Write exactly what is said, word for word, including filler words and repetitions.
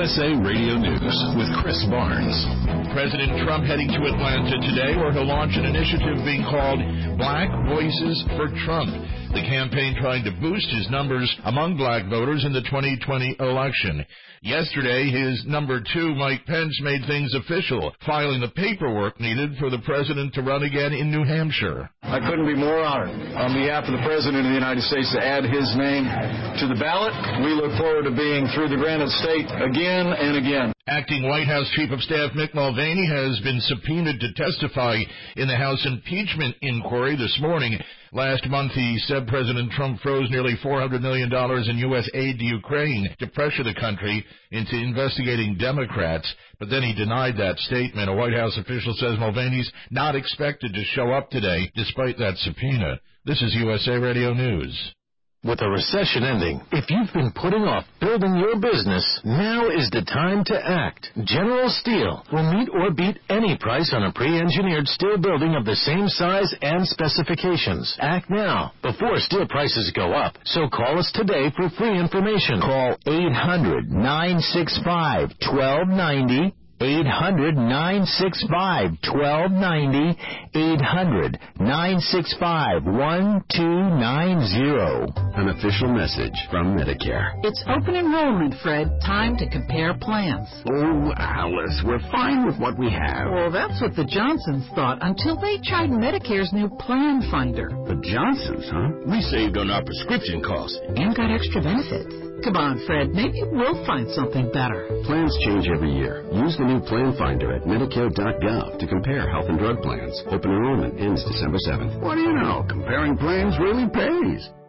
S A Radio News with Chris Barnes. President Trump heading to Atlanta today, where he'll launch an initiative being called Black Voices for Trump. The campaign trying to boost his numbers among black voters in the twenty twenty election. Yesterday, his number two, Mike Pence, made things official, filing the paperwork needed for the president to run again in New Hampshire. I couldn't be more honored on behalf of the President of the United States to add his name to the ballot. We look forward to being through the Granite State again and again. Acting White House Chief of Staff Mick Mulvaney has been subpoenaed to testify in the House impeachment inquiry this morning. Last month, he said President Trump froze nearly four hundred million dollars in U S aid to Ukraine to pressure the country into investigating Democrats, but then he denied that statement. A White House official says Mulvaney's not expected to show up today despite that subpoena. This is U S A Radio News. With a recession ending, if you've been putting off building your business, now is the time to act. General Steel will meet or beat any price on a pre-engineered steel building of the same size and specifications. Act now, before steel prices go up. So call us today for free information. Call eight hundred, nine six five, one two nine zero. eight hundred, nine six five, one two nine zero. eight hundred, nine six five, one two nine zero. An official message from Medicare. It's open enrollment, Fred. Time to compare plans. Oh, Alice, we're fine with what we have. Well, that's what the Johnsons thought until they tried Medicare's new Plan Finder. The Johnsons, huh? We saved on our prescription costs. And got extra benefits. Come on, Fred. Maybe we'll find something better. Plans change every year. Use the new Plan Finder at Medicare dot gov to compare health and drug plans. Open enrollment ends December seventh. What do you know? Comparing plans really pays.